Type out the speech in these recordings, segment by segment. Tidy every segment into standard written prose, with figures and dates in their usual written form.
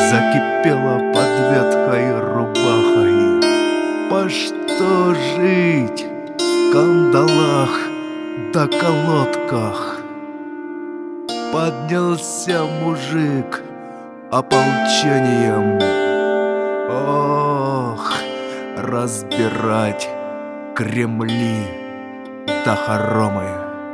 закипела под ветхой рубахой. По что жить в кандалах да колодках? Поднялся мужик ополчением. Ох, разбирать Кремли да хоромы.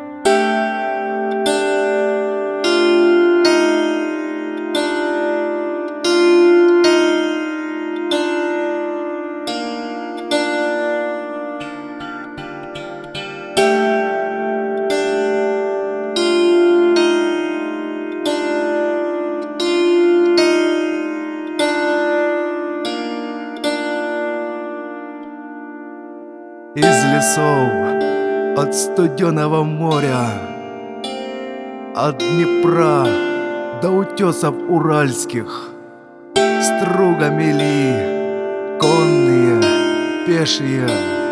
Из лесов, от студеного моря, от Днепра до утесов уральских, струга мели конные, пешие.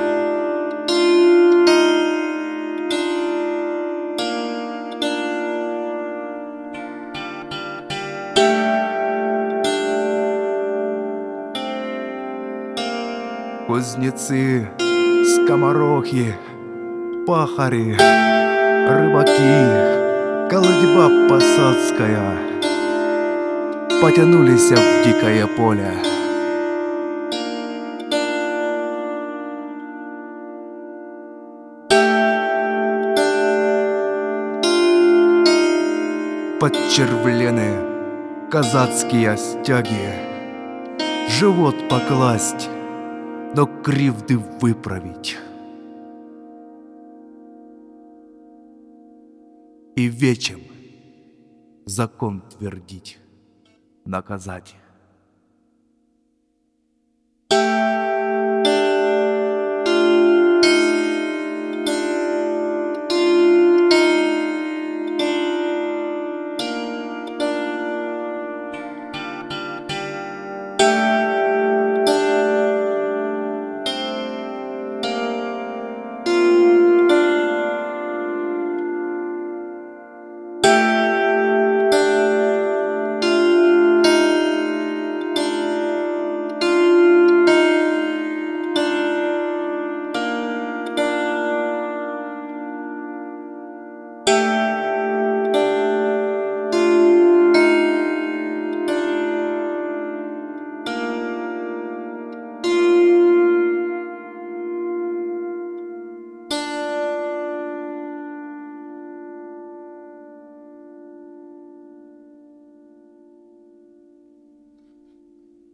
Кузнецы, скоморохи, пахари, рыбаки, колодьба посадская потянулись в дикое поле. Подчервлены казацкие стяги, живот покласть, но кривды выправить. И вечем закон твердить, наказать.